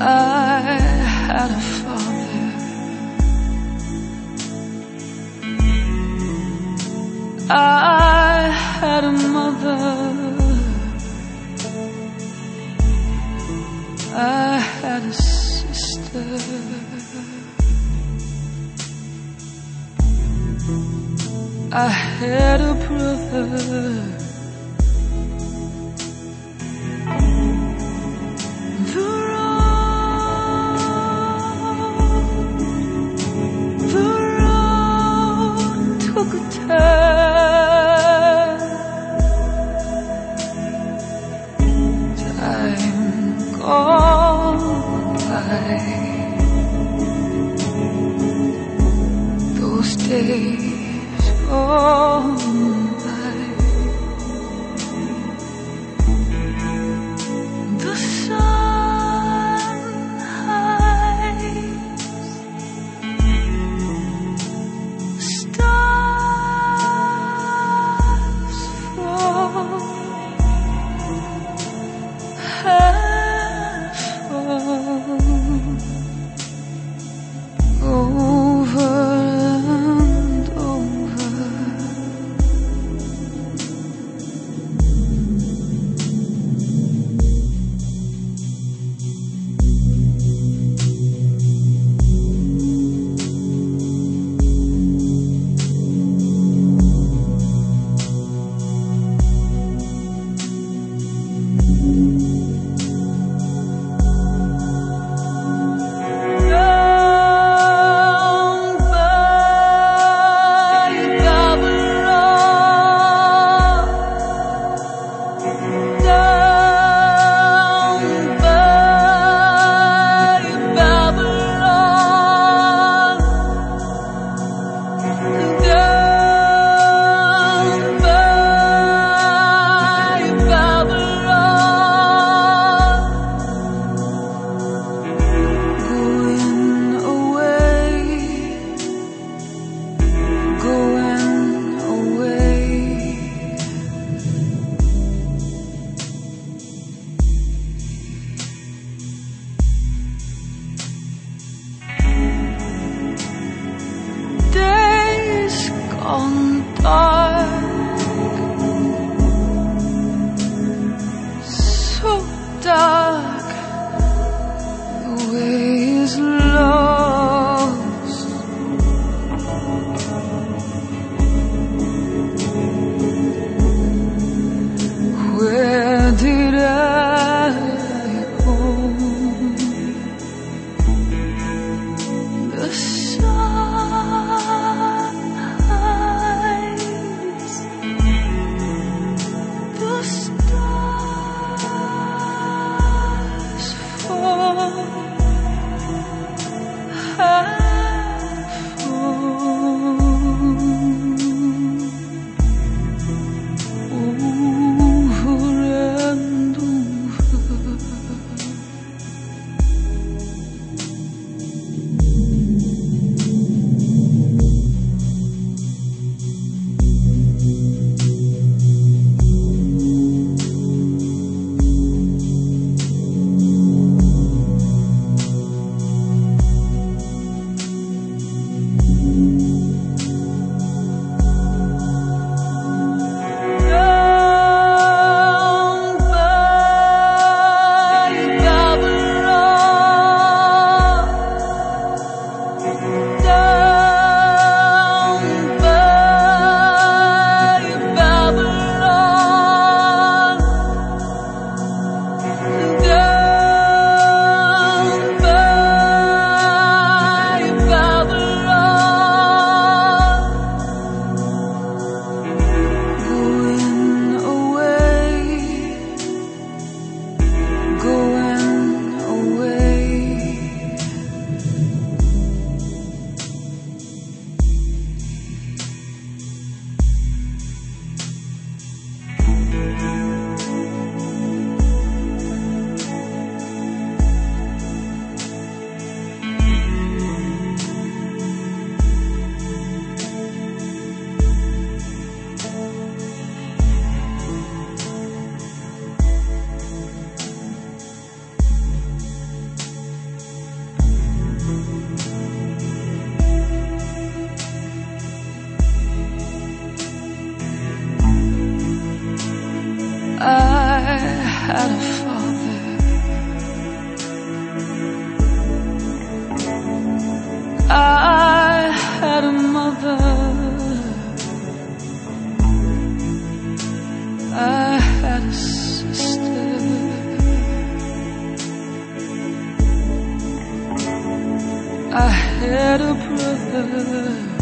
I had a father. I had a mother. I had a sister. I had a brother. The road took a turn. Time gone by. Those days gone by. The sun hides. Stars fall. Have fallen. Over and over. Dark, the way is lost. Where did I go? The sun hides. The stars fall. Have fallen. Over and over. had a father. I had a mother. I had a sister. I had a brother.